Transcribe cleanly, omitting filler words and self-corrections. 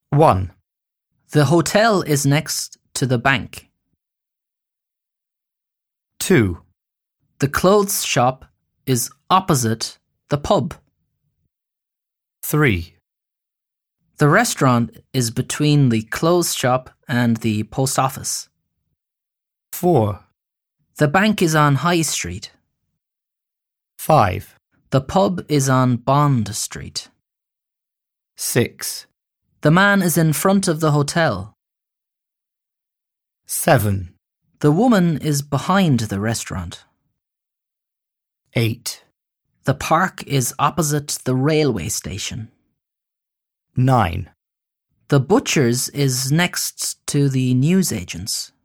1. The hotel is next to the bank. 2. The clothes shop is opposite the pub. 3. The restaurant is between the clothes shop and the post office. 4. The bank is on High Street. 5. The pub is on Bond Street. 6. The man is in front of the hotel. 7. The woman is behind the restaurant. 8. The park is opposite the railway station. 9. The butcher's is next to the newsagent's.